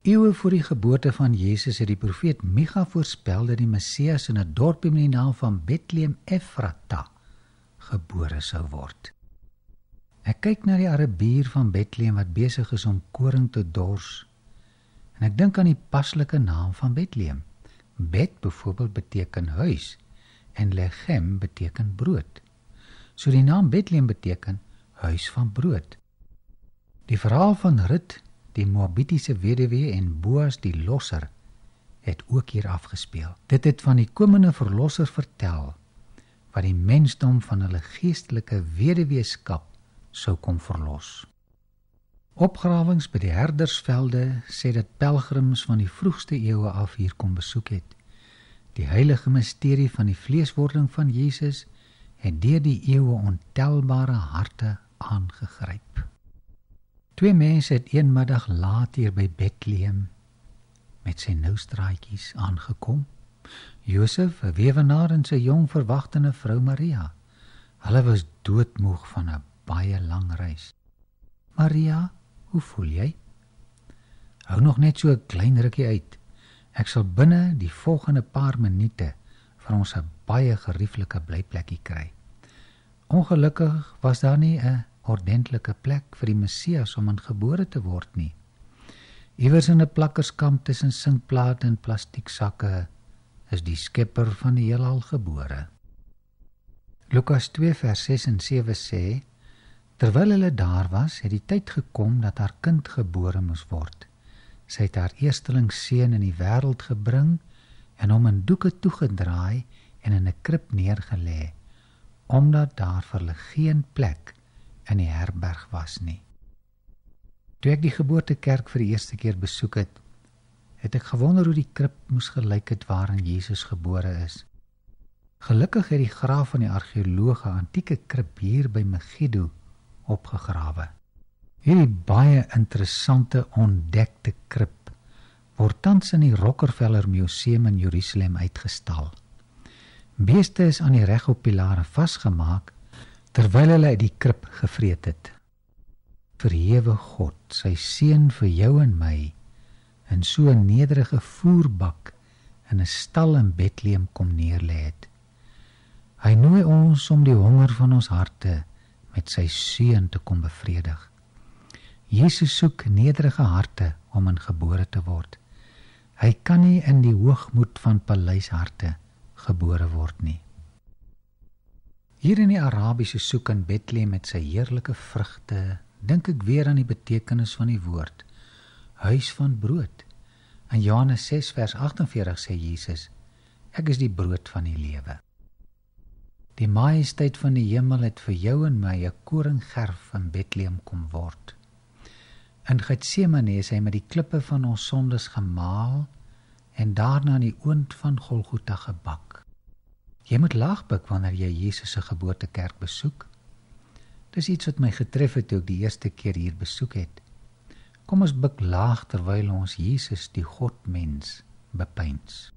Eeue voor die geboorte van Jezus het die profeet Micha voorspel dat die Messias in 'n dorpie met die naam van Bethlehem Ephrata gebore sou word. Ek kyk na die Arabier van Bethlehem wat besig is om koring te dors, en ek dink aan die paslike naam van Bethlehem. Bet byvoorbeeld beteken huis, en lechem beteken brood. So die naam Bethlehem beteken huis van brood. Die verhaal van Rut, die Moabitiese weduwee, en Boas die losser, het ook hier afgespeel. Dit het van die komende verlosser vertel, wat die mensdom van hulle geestelike weduweeskap sou kom verlos. Opgrawings by die herdersvelde sê dat pelgrims van die vroegste eeue af hier kom besoek het. Die heilige misterie van die vleeswording van Jesus het deur die eeue ontelbare harte aangegryp. 2 mense het een middag laat hier by Bethlehem met sy noustraatjies aangekom. Josef, 'n weewenaar, en sy jong verwagtende vrou Maria. Hulle was doodmoeg van 'n baie lang reis. Maria, hoe voel jy? Hou nog net so 'n klein rukkie uit. Ek sal binne die volgende paar minute vir ons 'n baie gerieflike blyplekkie kry. Ongelukkig was daar nie 'n ordentlike plek vir die Messias om in gebore te word nie. Iewers in 'n plakkerskamp tussen sinkplate en plastieksakke is die skepper van die heelal gebore. Lukas 2 vers 6 en 7 sê, terwyl hulle daar was, het die tyd gekom dat haar kind gebore moes word. Sy het haar eersteling seun in die wêreld gebring en hom in doeke toegedraai en in 'n krib neergelê, omdat daar vir hulle geen plek in die herberg was nie. Toe ek die geboortekerk vir die eerste keer besoek het ek gewonder hoe die krib moes gelyk het waarin Jesus gebore is. Gelukkig het die graaf van die argeoloog 'n antieke krib hier by Megiddo opgegrawe. Hierdie baie interessante ontdekte krib word tans in die Rockefeller Museum in Jerusalem uitgestal. Beeste is aan die regop-pilare vasgemaak terwyl hulle uit die krib gevreet het. Verhewe God, sy seun vir jou en my, in so 'n nederige voerbak in 'n stal in Bethlehem kom neerlê het. Hy nooi ons om die honger van ons harte met sy seun te kom bevredig. Jesus soek nederige harte om in gebore te word. Hy kan nie in die hoogmoed van paleisharte gebore word nie. Hier in die Arabiese soek in Bethlehem met sy heerlike vrugte, dink ek weer aan die betekenis van die woord, huis van brood. In Johannes 6 vers 48 sê Jesus, ek is die brood van die lewe. Die majesteit van die hemel het vir jou en my 'n koringgerf in Bethlehem kom word. In Getsemane is hy met die klippe van ons sondes gemaal en daarna in die oond van Golgotha gebak. Jy moet laag buig wanneer jy Jesus se geboortekerk besoek. Dis iets wat my getref het toe ek die eerste keer hier besoek het. Kom ons buig laag terwyl ons Jesus, die Godmens, bepeins.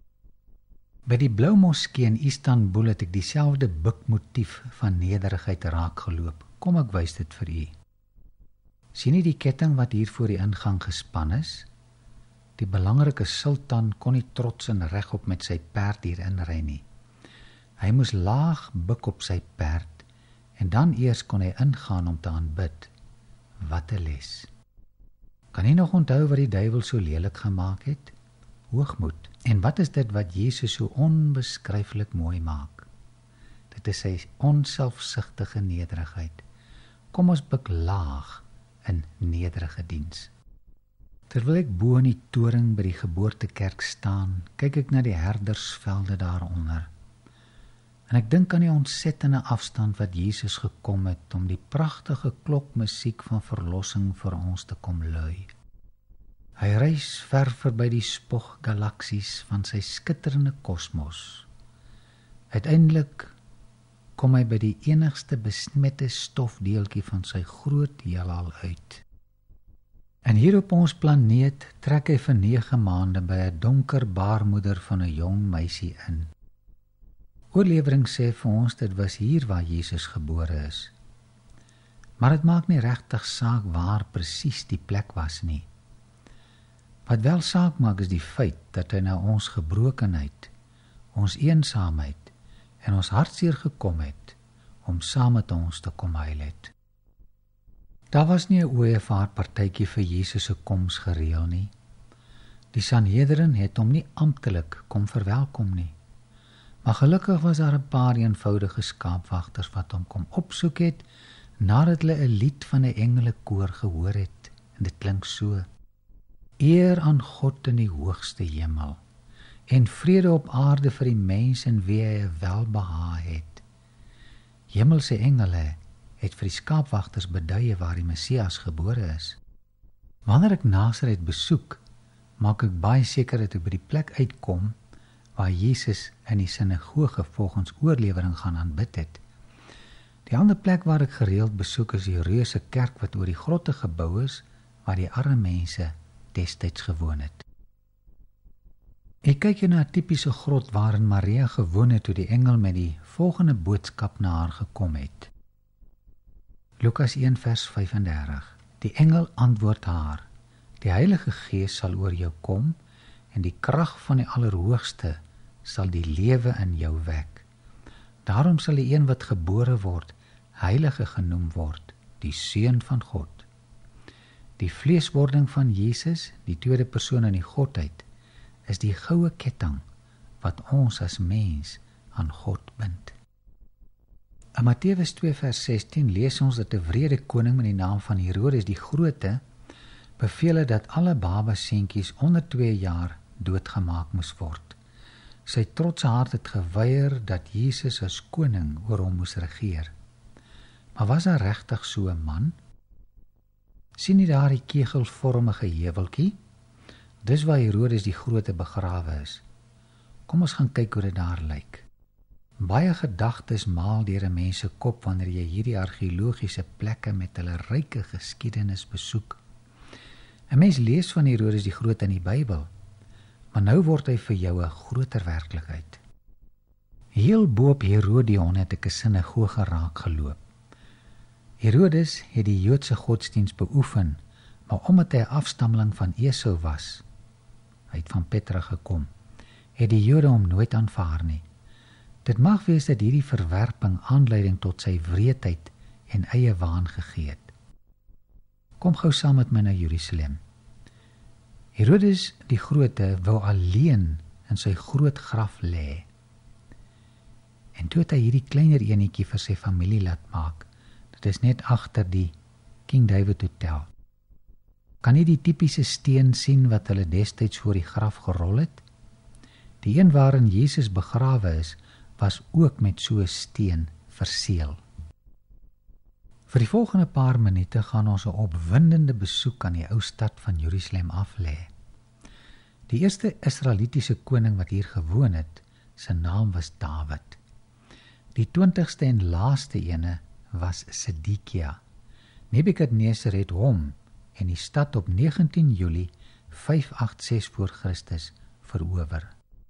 By die Blou Moskee in Istanbul het ek dieselfde bukmotief van nederigheid raakgeloop. Kom ek wys dit vir u. Sien jy die ketting wat hier voor die ingang gespan is? Die belangrike sultan kon nie trots en regop met sy perd hier inry nie. Hy moes laag buk op sy perd en dan eers kon hy ingaan om te aanbid. Wat 'n les. Kan jy nog onthou wat die duiwel so lelik gemaak het? Hoogmoed. En wat is dit wat Jesus so onbeskryflik mooi maak? Dit is sy onselfsugtige nederigheid. Kom ons buig laag in nederige diens. Terwyl ek bo in die toring by die geboortekerk staan, kyk ek na die herdersvelde daaronder. En ek dink aan die ontsettende afstand wat Jesus gekom het om die pragtige klokmusiek van verlossing vir ons te kom lui. Hy reis ver verby die spoggalaksies van sy skitterende kosmos. Uiteindelik kom hy by die enigste besmette stofdeeltjie van sy groot heelal uit. En hier op ons planeet trek hy vir 9 maande by 'n donker baarmoeder van 'n jong meisie in. Oorlewering sê vir ons dit was hier waar Jesus gebore is. Maar dit maak nie regtig saak waar presies die plek was nie. Wat wel saak maak is die feit dat hy na ons gebrokenheid, ons eensaamheid en ons hartseer gekom het om saam met ons te kom huil het. Daar was nie 'n ooievaartpartytjie vir Jesus se koms gereël nie. Die Sanhedrin het hom nie amptelik kom verwelkom nie. Maar gelukkig was daar 'n paar eenvoudige skaapwagters wat hom kom opsoek het nadat hulle 'n lied van 'n engelekoor gehoor het. En dit klink so: Eer aan God in die hoogste hemel en vrede op aarde vir die mens in wie hy welbehae het. Hemelse engele het vir die skaapwagters beduie waar die Messias gebore is. Wanneer ek Nasaret besoek, maak ek baie seker dat ek by die plek uitkom waar Jesus in die sinagoge volgens oorlewering gaan aanbid het. Die ander plek waar ek gereeld besoek is die reuse kerk wat oor die grotte gebou is, waar die arme mense destyds gewoon het. Ek kyk hier na 'n tipiese grot waarin Maria gewoon het toe die engel met die volgende boodskap na haar gekom het. Lukas 1 vers 35. Die engel antwoord haar: Die Heilige Gees sal oor jou kom en die krag van die Allerhoogste sal die lewe in jou wek. Daarom sal die een wat gebore word, Heilige genoem word, die Seun van God. Die vleeswording van Jesus, die tweede persoon in die Godheid, is die goue ketting wat ons as mens aan God bind. In Matteus 2 vers 16 lees ons dat 'n wrede koning met die naam van Herodes die Grote beveel het dat alle babaseentjies onder 2 jaar doodgemaak moes word. Sy trotse hart het geweier dat Jesus as koning oor hom moes regeer. Maar was daar regtig so 'n man? Sien jy daar die kegelvormige heuweltjie? Dis waar Herodes die Grote begrawe is. Kom ons gaan kyk hoe dit daar lyk. Baie gedagtes maal deur 'n mens se kop wanneer jy hierdie argeologiese plekke met hulle ryke geskiedenis besoek. 'n Mens lees van Herodes die Groot in die Bybel, maar nou word hy vir jou 'n groter werklikheid. Heel bo op Herodion het ek 'n sinagoge raak geloop. Herodes het die Joodse godsdiens beoefen, maar omdat hy 'n afstammeling van Esau was, hy het van Petra gekom, het die Jode hom nooit aanvaar nie. Dit mag wees dat hierdie verwerping aanleiding tot sy wreedheid en eie waan gegee het. Kom gou saam met my na Jerusalem. Herodes die Grote wou alleen in sy groot graf lê. En toe het hy hierdie kleiner enetjie vir sy familie laat maak. Dit is net agter die King David Hotel. Kan jy die tipiese steen sien wat hulle destyds voor die graf gerol het? Die een waarin Jesus begrawe is, was ook met so 'n steen verseël. Vir die volgende paar minute gaan ons 'n opwindende besoek aan die ou stad van Jerusalem aflê. Die eerste Israelitiese koning wat hier gewoon het, sy naam was Dawid. Die 20ste en laaste ene was Sedekia. Nebukadneser het hom en die stad op 19 Julie 586 voor Christus verower.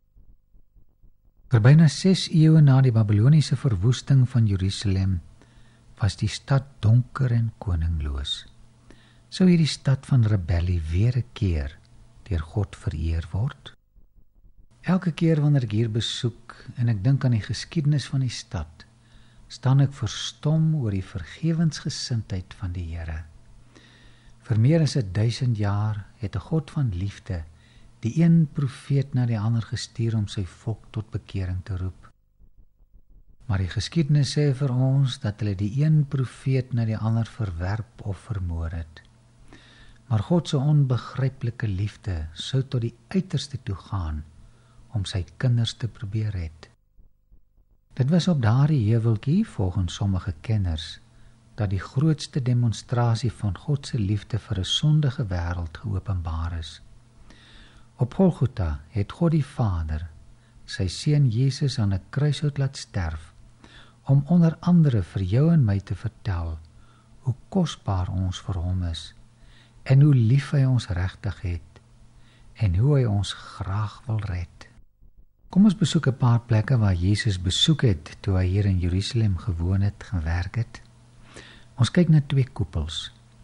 Vir byna 6 eeue na die Babyloniese verwoesting van Jerusalem was die stad donker en koningloos. Sou hierdie stad van rebellie weer 'n keer deur God vereer word? Elke keer wanneer ek hier besoek en ek dink aan die geskiedenis van die stad, staan ek verstom oor die vergewensgesindheid van die Here. Vir meer as 1000 jaar het 'n God van liefde die een profeet na die ander gestuur om sy volk tot bekering te roep. Maar die geskiedenis sê vir ons dat hulle die een profeet na die ander verwerp of vermoor het. Maar God se onbegryplike liefde sou tot die uiterste toe gaan om sy kinders te probeer red. Dit was op daardie heuweltjie, volgens sommige kenners, dat die grootste demonstrasie van God se liefde vir 'n sondige wêreld geopenbaar is. Op Golgotha het God die Vader sy seun Jesus aan 'n kruishout laat sterf, om onder andere vir jou en my te vertel hoe kosbaar ons vir hom is, en hoe lief hy ons regtig het, en hoe hy ons graag wil red. Kom ons besoek 'n paar plekke waar Jesus besoek het toe hy hier in Jerusalem gewoon het, gewerk het. Ons kyk na 2 koepels.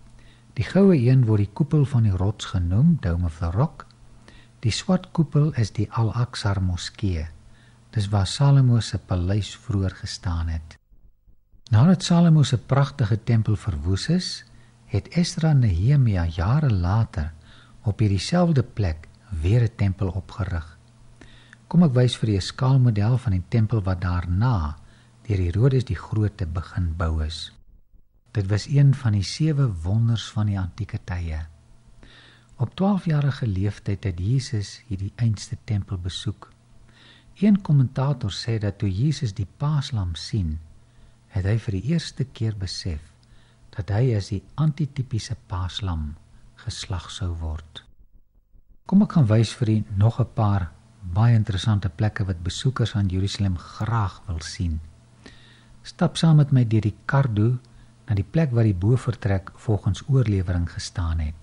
Die goue een word die koepel van die rots genoem, Dome of the Rock. Die swart koepel is die Al-Aqsa moskee. Dis waar Salomo se paleis vroeër gestaan het. Nadat Salomo se pragtige tempel verwoes is, het Esdra en Nehemia jare later op hierdieselfde plek weer 'n tempel opgerig. Kom ek wys vir julle 'n skaalmodel van die tempel wat daarna deur Herodes die Grote begin bou is. Dit was een van die 7 wonders van die antieke tye. Op 12-jarige leeftyd het Jesus hierdie einste tempel besoek. Een kommentator sê dat toe Jesus die paaslam sien, het hy vir die eerste keer besef dat hy as die antitypiese paaslam geslag sou word. Kom ek gaan wys vir u nog 'n paar baie interessante plekke wat besoekers aan Jerusalem graag wil sien. Stap saam met my deur die Kardo na die plek waar die bofortrek volgens oorlewering gestaan het.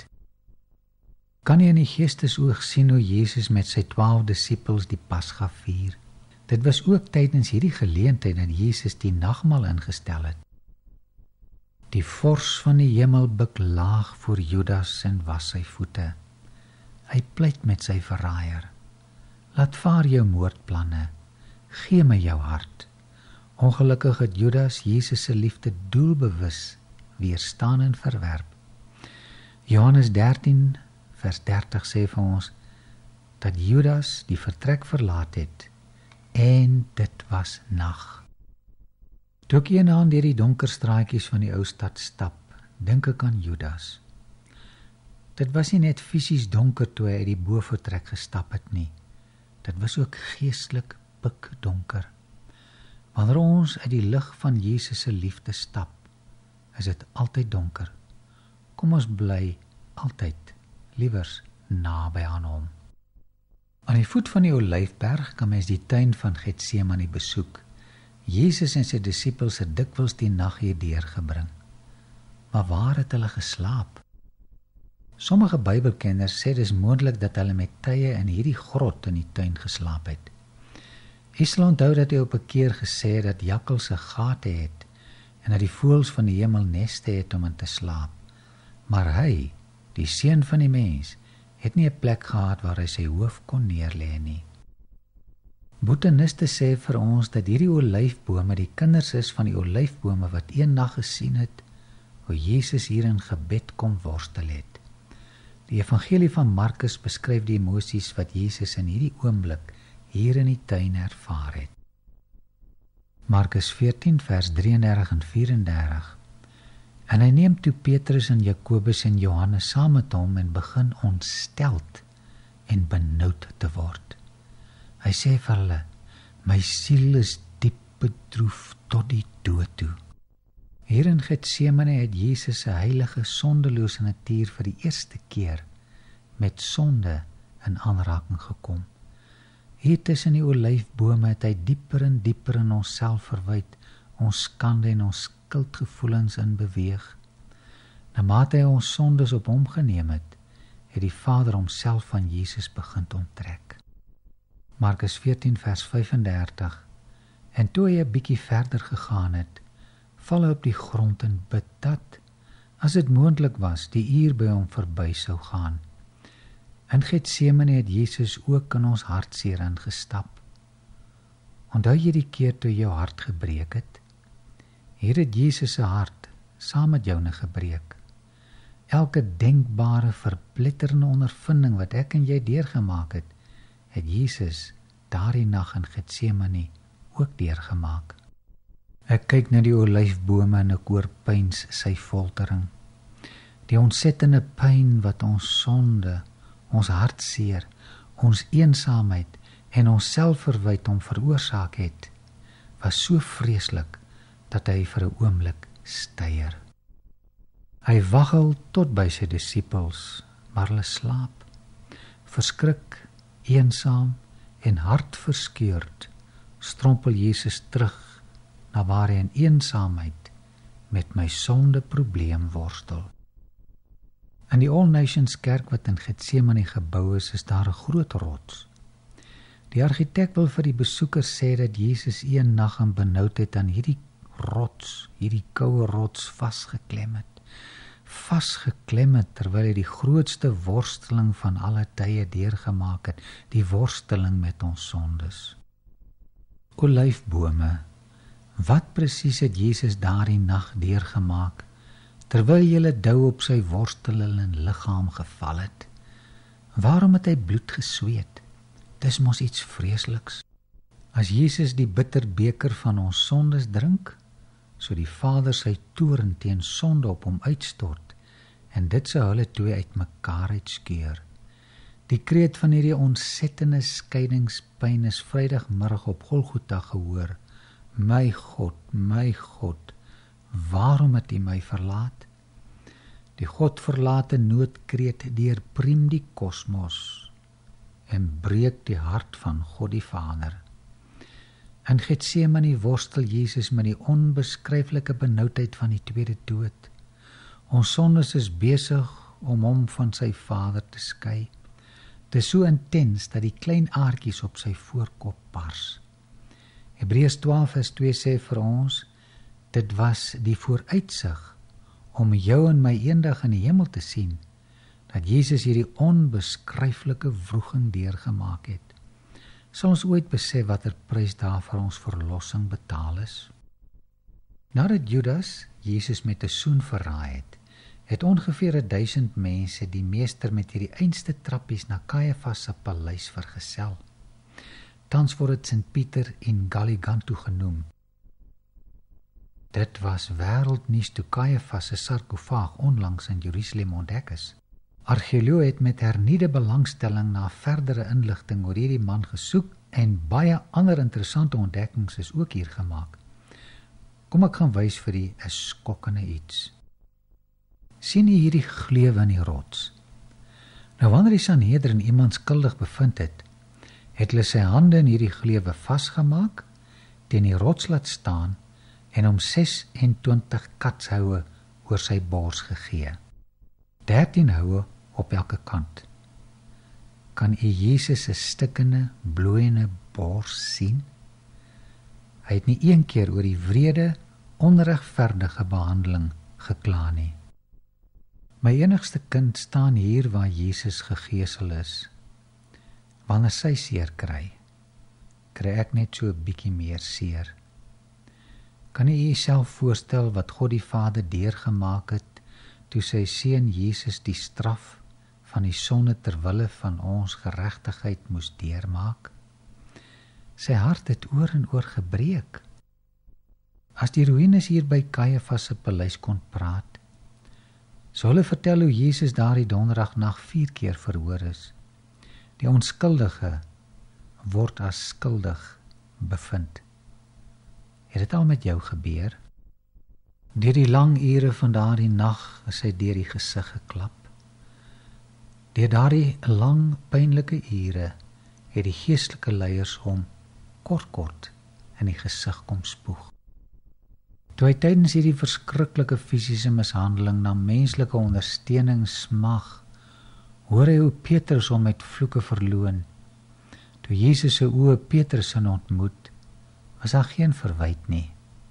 Kan jy in die geestesoog sien hoe Jesus met sy 12 disippels die Pasga vier? Dit was ook tydens hierdie geleentheid dat Jesus die nagmaal ingestel het. Die vors van die hemel buk laag voor Judas en was sy voete. Hy pleit met sy verraaier. Laat vaar jou moordplanne, gee my jou hart. Ongelukkig het Judas Jesus se liefde doelbewus weerstaan en verwerp. Johannes 13 vers 30 sê vir ons dat Judas die vertrek verlaat het en dit was nag. Toe ek eendag deur die donker straatjies van die ou stad stap, dink ek aan Judas. Dit was nie net fisies donker toe hy uit die bofortrek gestap het nie. Dit was ook geestelik pikdonker. Wanneer ons uit die lig van Jesus se liefde stap, is dit altyd donker. Kom ons bly altyd liewers naby aan hom. Aan die voet van die Olyfberg kan mens die tuin van Getsemane besoek. Jesus en sy disippels het dikwels die nag hier deurgebring. Maar waar het hulle geslaap? Sommige Bybelkenners sê dis moontlik dat hulle met tye in hierdie grot in die tuin geslaap het. Ek sal onthou dat hy op 'n keer gesê het dat jakkalse gate het en dat die voëls van die hemel neste het om in te slaap. Maar hy, die seun van die mens, het nie 'n plek gehad waar hy sy hoof kon neerlê nie. Botaniste sê vir ons dat hierdie olyfbome die kinders is van die olyfbome wat eendag gesien het hoe Jesus hier in gebed kom worstel het. Die evangelie van Markus beskryf die emosies wat Jesus in hierdie oomblik hier in die tuin ervaar het. Markus 14 vers 33 en 34. En hy neem toe Petrus en Jakobus en Johannes saam met hom en begin ontsteld en benoud te word. Hy sê vir hulle, my siel is diep bedroef tot die dood toe. Hier in Getsemane het Jesus se heilige sondelose natuur vir die eerste keer met sonde in aanraking gekom. Hier tussen die olyfbome het hy dieper en dieper in onsself verwyd, ons skande en ons skuldgevoelens in beweeg. Naarmate hy ons sondes op hom geneem het, het die Vader homself van Jesus begin onttrek. Markus 14 vers 35. En toe hy 'n bietjie verder gegaan het, val hy op die grond en bid dat, as dit moontlik was, die uur by hom verby sou gaan. In Getsemane het Jesus ook in ons hartseer ingestap. Onthou jy die keer toe jou hart gebreek het? Hier het Jesus se hart saam met joune gebreek. Elke denkbare verpletterende ondervinding wat ek en jy deurgemaak het, het Jesus daardie nag in Getsemane ook deurgemaak. Ek kyk na die olyfbome en ek oorpyns sy foltering. Die ontsettende pyn wat ons sonde, ons hartseer, ons eensaamheid en ons selfverwyte hom veroorsaak het, was so vreeslik dat hy vir 'n oomblik styer. Hy waggel tot by sy disippels, maar hulle slaap. Verskrik, eensaam en hartverscheurd, strompel Jesus terug na waar hy in eensaamheid met my sonde probleem worstel. In die All Nations kerk wat in Getsemane gebou is daar 'n groot rots. Die argitek wil vir die besoekers sê dat Jesus een nag in benoudheid aan hierdie rots, hierdie koue rots vasgeklem het. vasgeklem het terwyl hy die grootste worsteling van alle tye deurgemaak het, die worsteling met ons sondes. Olyfbome, wat presies het Jesus daardie nag deurgemaak, terwyl julle dou op sy worstelende liggaam geval het? Waarom het hy bloed gesweet? Dis mos iets vreesliks. As Jesus die bitter beker van ons sondes drink, so die Vader sy toorn teen sonde op hom uitstort, en dit sou hulle twee uitmekaar uitskeur. Die kreet van hierdie ontsettende skeiingspyn is Vrydagmiddag op Golgotha gehoor. My God, waarom het U my verlaat? Die Godverlate noodkreet deurpriem die kosmos en breek die hart van God die Vader. In Getsemane worstel Jesus met die onbeskryflike benoudheid van die tweede dood. Ons sondes is besig om hom van sy Vader te skei. Dit is so intens dat die klein aartjies op sy voorkop bars. Hebreërs 12:2 sê vir ons, dit was die vooruitsig om jou en my eendag in die hemel te sien, dat Jesus hierdie onbeskryflike wroging deurgemaak het. Sal ons ooit besef watter prys daar vir ons verlossing betaal is? Nadat Judas Jesus met 'n soen verraai het ongeveer 1000 mense die meester met hierdie einste trappies na Kajafas se paleis vergesel. Tans word dit Sint Pieter in Galligantu genoem. Dit was wêreldnuus toe Kajafas se sarkofaag onlangs in Jerusalem ontdek is. Argeoloë het met hernieude belangstelling na verdere inligting oor hierdie man gesoek en baie ander interessante ontdekkings is ook hier gemaak. Kom ek gaan wys vir u 'n skokkende iets. Sien u hierdie gleuwe in die rots? Nou wanneer die Sanhedrin iemand skuldig bevind het hulle sy hande in hierdie gleuwe vasgemaak, teen die rots laat staan en hom 26 katshoue oor sy bors gegee. 13 houe op elke kant. Kan u Jesus se stikkende, bloeiende bors sien? Hy het nie een keer oor die wrede, onregverdige behandeling gekla nie. My enigste kind staan hier waar Jesus gegeesel is. Wanneer sy seer kry ek net so 'n bietjie meer seer. Kan u jouself voorstel wat God die Vader deurgemaak het toe sy seun Jesus die straf van die sonde ter wille van ons geregtigheid moes deurmaak? Sy hart het oor en oor gebreek. As die ruïnes hier by Kajafas se paleis kon praat, sou hulle vertel hoe Jesus daardie donderdagnag 4 keer verhoor is. Die onskuldige word as skuldig bevind. Het dit al met jou gebeur? Deur die lang ure van daardie nag is hy deur die gesig geklap. Deur daardie lang pynlike ure het die geestelike leiers hom kort in die gesig kom spoeg. Toe hy tydens hierdie verskriklike fisiese mishandeling na menslike ondersteuning smag, hoor hy hoe Petrus hom met vloeke verloon. Toe Jesus se oë Petrus ontmoet, was daar geen verwyte nie,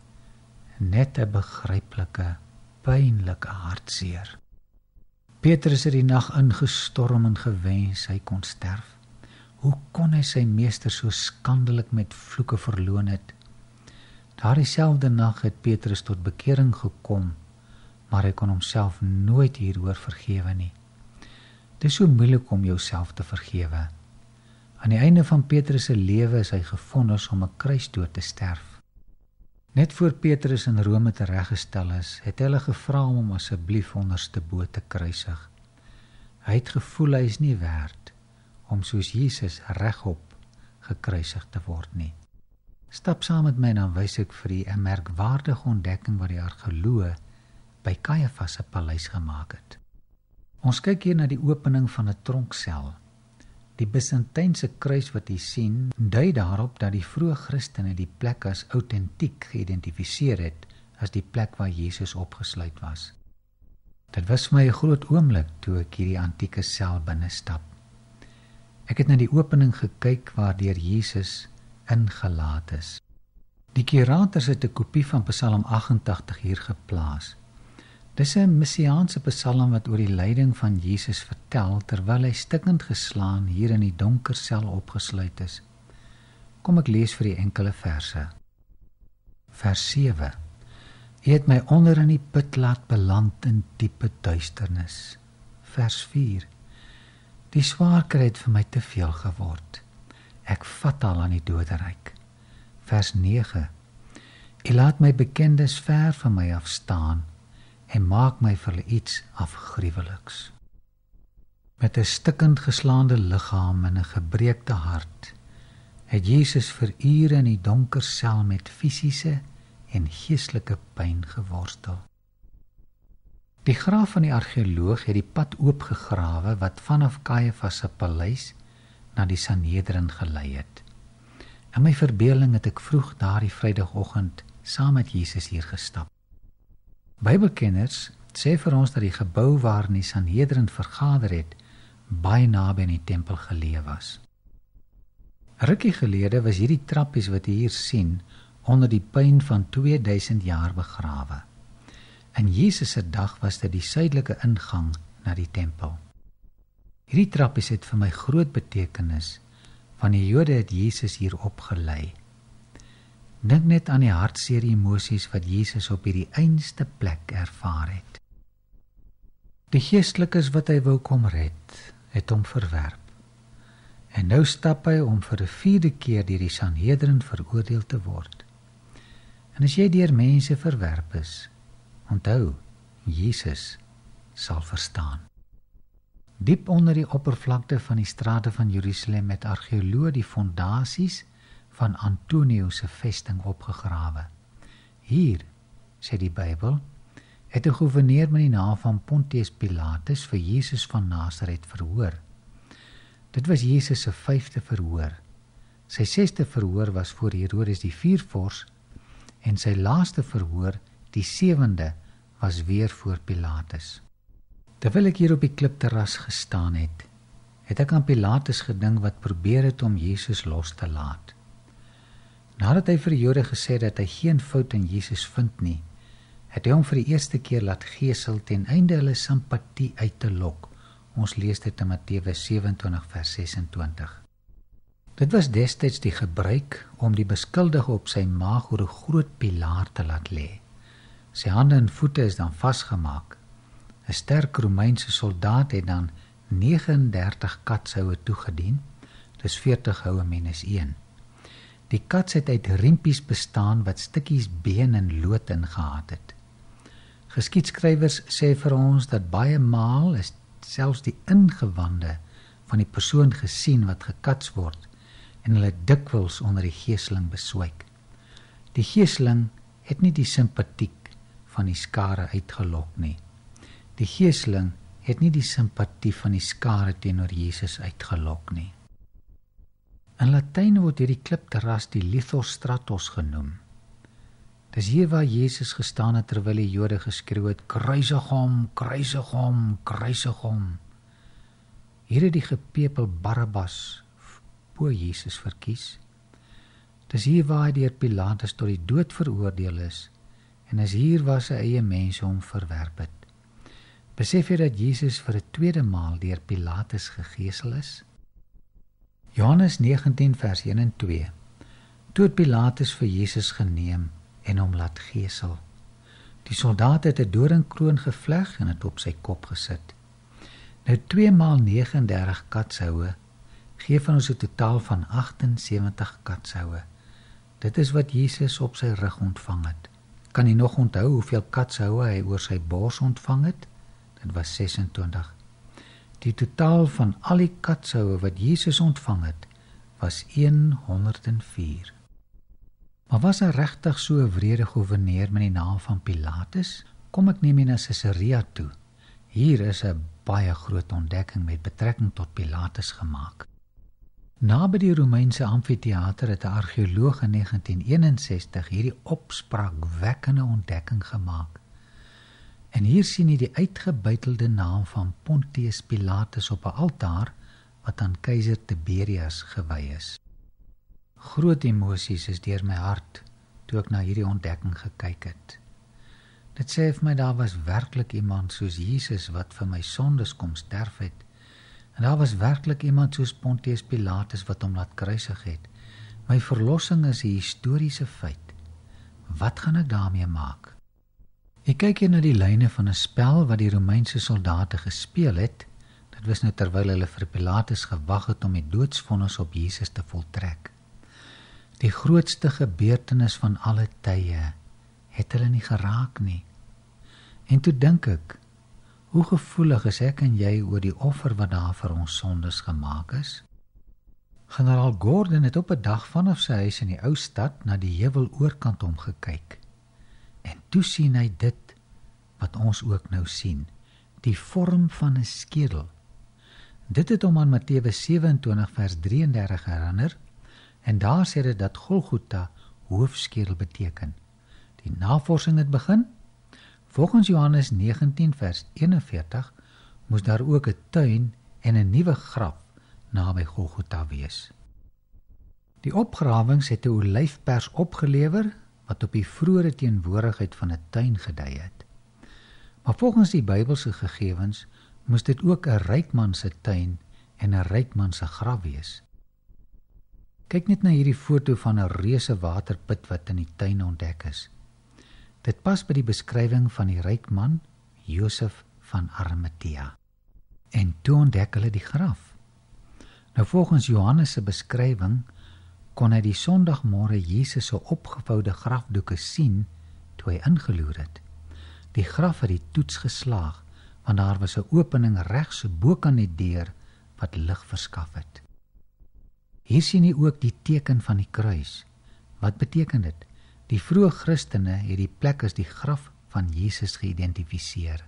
net 'n begryplike, pynlike hartseer. Petrus het die nag ingestorm en gewens hy kon sterf. Hoe kon hy sy meester so skandelik met vloeke verloon het? Daardie selfde nag het Petrus tot bekering gekom, maar hy kon homself nooit hieroor vergewe nie. Dit is so moeilik om jouself te vergewe. Aan die einde van Petrus se lewe is hy gevonnis om 'n kruisdood te sterf. Net voor Petrus in Rome tereggestel is, het hulle gevra om hom asseblief onderstebo te kruisig. Hy het gevoel hy is nie werd om soos Jesus regop gekruisig te word nie. Stap saam met my en dan wys ek vir u 'n merkwaardige ontdekking wat die argeoloë by Kajafas se paleis gemaak het. Ons kyk hier na die opening van 'n tronksel. Die Byzantynse kruis wat jy sien, dui daarop dat die vroeë Christene die plek as autentiek geïdentifiseer het as die plek waar Jesus opgesluit was. Dit was vir my 'n groot oomblik toe ek hierdie antieke sel binne stap. Ek het na die opening gekyk waardeur Jesus ingelaat is. Die kurators het 'n kopie van Psalm 88 hier geplaas. Dis 'n messiaanse psalm wat oor die lyding van Jesus vertel terwyl hy stikkend geslaan hier in die donker sel opgesluit is. Kom ek lees vir die enkele verse. Vers 7. U het my onder in die put laat beland in diepe duisternis. Vers 4. Die swaarkry het vir my te veel geword. Ek vat al aan die doderyk. Vers 9. U laat my bekendes ver van my af staan en maak my vir iets afgruweliks. Met 'n stikkend geslaande liggaam en 'n gebreekte hart het Jesus vir ure in die donker sel met fisiese en geestelike pyn geworstel. Die graaf van die argeoloog het die pad oopgegrawe wat vanaf Kajafas se paleis na die Sanhedrin gelei het. In my verbeelding het ek vroeg daardie Vrydagoggend saam met Jesus hier gestap. Bybelkenners sê vir ons dat die gebou waarin die Sanhedrin vergader het, baie naby aan die tempel geleë was. Rukkie gelede was hierdie trappies wat jy hier sien, onder die puin van 2000 jaar begrawe. In Jesus se dag was dit die suidelike ingang na die tempel. Hierdie trappies het vir my groot betekenis, want die Jode het Jesus hier opgelei. Dink net aan die hartseer emosies wat Jesus op hierdie einste plek ervaar het. Die geestelikes wat hy wou kom red, het hom verwerp. En nou stap hy om vir 'n 4de keer deur die Sanhedrin veroordeel te word. En as jy deur mense verwerp is, onthou, Jesus sal verstaan. Diep onder die oppervlakte van die strate van Jerusalem het argeoloë die fondasies van Antonius se vesting opgegrawe. Hier, sê die Bybel, het 'n gouverneur met die naam van Pontius Pilatus vir Jesus van Nasaret verhoor. Dit was Jesus se 5de verhoor. Sy 6de verhoor was voor Herodes die Viervors en sy laaste verhoor, die 7de, was weer voor Pilatus. Terwyl ek hier op die klipterras gestaan het ek aan Pilatus gedink wat probeer het om Jesus los te laat. Nadat hy vir die Jode gesê dat hy geen fout in Jesus vind nie, het hy hom vir die eerste keer laat gesel ten einde hulle simpatie uit te lok. Ons lees dit in Matteus 27 vers 26. Dit was destyds die gebruik om die beskuldige op sy maag oor 'n groot pilaar te laat lê. Sy hande en voete is dan vasgemaak. 'n Sterk Romeinse soldaat het dan 39 katshoue toegedien, dis 40 houe minus 1. Die kats het uit riempies bestaan wat stukkies been en lood ingehad het. Geskiedskrywers sê vir ons dat baie maal is selfs die ingewande van die persoon gesien wat gekats word en hulle dikwels onder die geeseling beswyk. Die geeseling het nie die simpatiek van die skare uitgelok nie. Die geeseling het nie die simpatie van die skare teenoor Jesus uitgelok nie. In Latyn word hierdie klipterras die Lithostratos genoem. Dis hier waar Jesus gestaan het terwyl die Jode geskreeu het, kruisig hom, kruisig hom, kruisig hom. Hier het die gepepel Barabbas bo Jesus verkies. Dis hier waar hy deur Pilatus tot die dood veroordeel is, en is hier waar sy eie mense hom verwerp het. Besef jy dat Jesus vir 'n tweede maal deur Pilatus gegesel is? Johannes 19 vers 1 en 2. Toe het Pilatus vir Jesus geneem en hom laat gesel. Die soldaat het 'n doringkroon gevleg en het op sy kop gesit. Nou 2 maal 39 katshoue gee van ons 'n totaal van 78 katshoue. Dit is wat Jesus op sy rug ontvang het. Kan jy nog onthou hoeveel katshoue hy oor sy bors ontvang het? Dit was 26. Die totaal van al die katshoue wat Jesus ontvang het, was 104. Maar was daar regtig so 'n wrede gouverneur met die naam van Pilatus? Kom ek neem jy na Caesarea toe. Hier is 'n baie groot ontdekking met betrekking tot Pilatus gemaak. Naby die Romeinse amfitheater het 'n argeoloog in 1961 hierdie opspraakwekkende ontdekking gemaak. En hier sien jy die uitgebuitelde naam van Pontius Pilatus op 'n altaar wat aan keiser Tiberius gewy is. Groot emosies is deur my hart toe ek na hierdie ontdekking gekyk het. Dit sê vir my daar was werklik iemand soos Jesus wat vir my sondes kom sterf het. En daar was werklik iemand soos Pontius Pilatus wat hom laat kruisig het. My verlossing is 'n historiese feit. Wat gaan ek daarmee maak? Ek kyk hier na die lyne van 'n spel wat die Romeinse soldate gespeel het. Dit was nou terwyl hulle vir Pilatus gewag het om die doodsvonnis op Jesus te voltrek. Die grootste gebeurtenis van alle tye het hulle nie geraak nie. En toe dink ek, hoe gevoelig is ek en jy oor die offer wat daar vir ons sondes gemaak is? Generaal Gordon het op 'n dag vanaf sy huis in die ou stad na die heuwel oorkant omgekyk. En toe sien hy dit wat ons ook nou sien, die vorm van 'n skedel. Dit het hom aan Matteus 27 vers 33 herinner, en daar sê dit dat Golgotha hoofskedel beteken. Die navorsing het begin. Volgens Johannes 19 vers 41 moes daar ook 'n tuin en 'n nuwe graf naby Golgotha wees. Die opgrawings het 'n olyfpers opgelewer wat op die vroeëre teenwoordigheid van 'n tuin gedui het. Maar volgens die Bybelse gegevens moes dit ook 'n ryk man se tuin en 'n ryk man se graf wees. Kyk net na hierdie foto van 'n reuse waterput wat in die tuin ontdek is. Dit pas by die beskrywing van die ryk man, Josef van Arimatea. En toe ontdek hulle die graf. Nou volgens Johannes se beskrywing kon hy die Sondagmôre Jesus se opgevoude grafdoeke sien toe hy ingeloer het. Die graf het die toets geslaag, want daar was 'n opening regs bokant die deur wat lig verskaf het. Hier sien jy ook die teken van die kruis. Wat beteken dit? Die vroeë Christene het die plek as die graf van Jesus geïdentifiseer.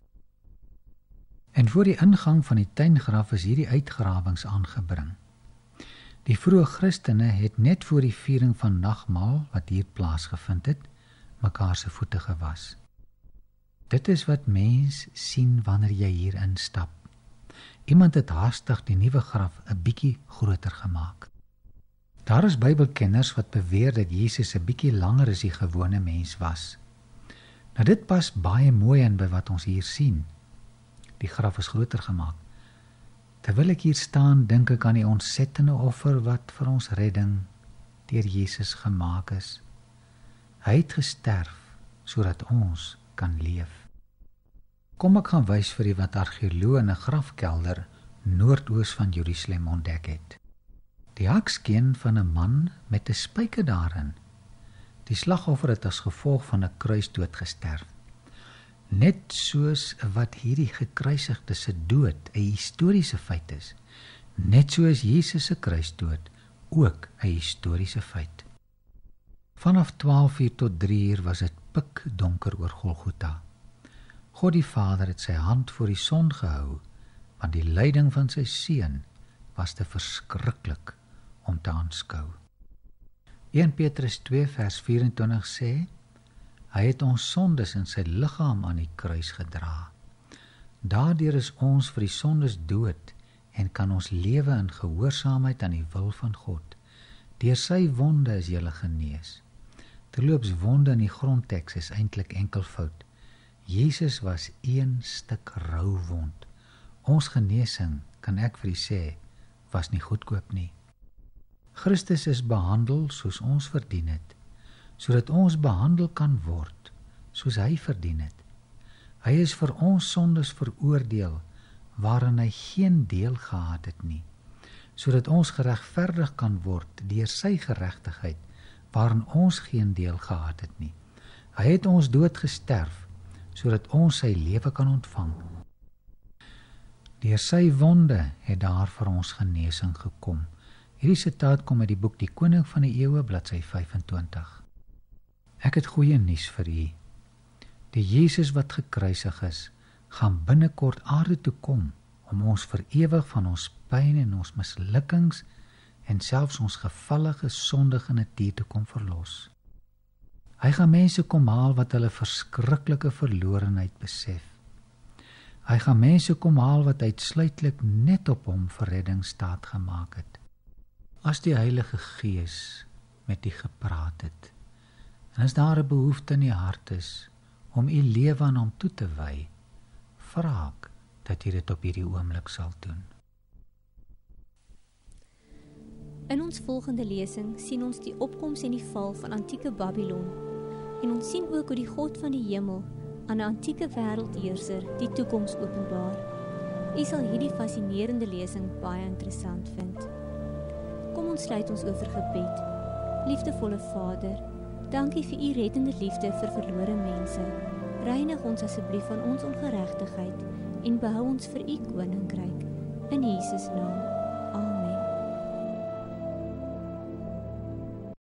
En voor die ingang van die tuingraf is hierdie uitgrawings aangebring. Die vroeë Christene het net voor die viering van nagmaal wat hier plaasgevind het, mekaar se voete gewas. Dit is wat mens sien wanneer jy hier instap. Iemand het haastig die nuwe graf 'n bietjie groter gemaak. Daar is Bybelkenners wat beweer dat Jesus 'n bietjie langer as die gewone mens was. Nou dit pas baie mooi in by wat ons hier sien. Die graf is groter gemaak. Terwyl ek hier staan, dink ek aan die ontsettende offer wat vir ons redding deur Jesus gemaak is. Hy het gesterf sodat ons kan leef. Kom ek gaan wys vir u wat argeoloë in 'n grafkelder noordoos van Jerusalem ontdek het. Die hakskeen van 'n man met 'n spyker daarin. Die slagoffer het as gevolg van 'n kruisdood gesterf. Net soos wat hierdie gekruisigde se dood 'n historiese feit is, net soos Jesus se kruisdood ook 'n historiese feit. Vanaf 12:00 tot 3:00 was dit pikdonker oor Golgotha. God die Vader het sy hand voor die son gehou, want die lyding van sy seun was te verskriklik om te aanskou. 1 Petrus 2 vers 24 sê, hy het ons sondes in sy liggaam aan die kruis gedra. Daardeur is ons vir die sondes dood en kan ons lewe in gehoorsaamheid aan die wil van God. Deur sy wonde is jy genees. Terloops, wonde in die grondteks is eintlik enkelvoud. Jesus was een stuk rou wond. Ons genesing, kan ek vir u sê, was nie goedkoop nie. Christus is behandel soos ons verdien het, sodat ons behandel kan word soos hy verdien het. Hy is vir ons sondes veroordeel, waarin hy geen deel gehad het nie, sodat ons geregverdig kan word deur sy geregtigheid, waarin ons geen deel gehad het nie. Hy het ons dood gesterf, sodat ons sy lewe kan ontvang. Deur sy wonde het daar vir ons genesing gekom. Hierdie sitaat kom uit die boek Die Koning van die Eeue, bladsy 25. Ek het goeie nuus vir u. Die Jesus wat gekruisig is, gaan binnekort aarde toe kom, om ons vir ewig van ons pyn en ons mislukkings en selfs ons gevallige sondige natuur te kom verlos. Hy gaan mense kom haal wat hulle verskriklike verlorenheid besef. Hy gaan mense kom haal wat uitsluitlik net op hom vir redding staat gemaak het. As die Heilige Gees met u gepraat het, en as daar 'n behoefte in die hart is om u lewe aan hom toe te wy, vra ek dat jy dit op hierdie oomblik sal doen. In ons volgende lesing sien ons die opkoms en die val van antieke Babylon en ons sien ook hoe die God van die hemel aan 'n antieke wêreldheerser die toekoms openbaar. U sal hierdie fascinerende lesing baie interessant vind. Kom ons sluit ons oor vir gebed. Liefdevolle Vader, dankie vir u reddende liefde vir verlore mense. Reinig ons asseblief van ons ongeregtigheid en behou ons vir u koninkryk. In Jesus naam.